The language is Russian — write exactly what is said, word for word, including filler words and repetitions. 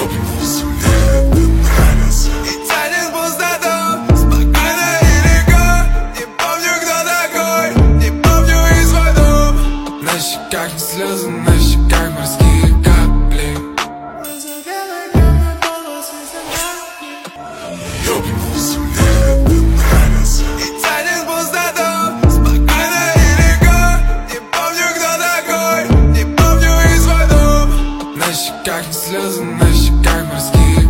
Ёбнулся, мне это нравится. И тянет в пустоту, спокойно и легко. Не помню, кто такой, не помню и свой дом. На щеках не слезы, на щеках морские капли. Ёбнулся, мне это нравится. И тянет в пустоту, спокойно и легко. Не помню, кто такой, не помню и свой дом. На щеках не слезы, на щеках морские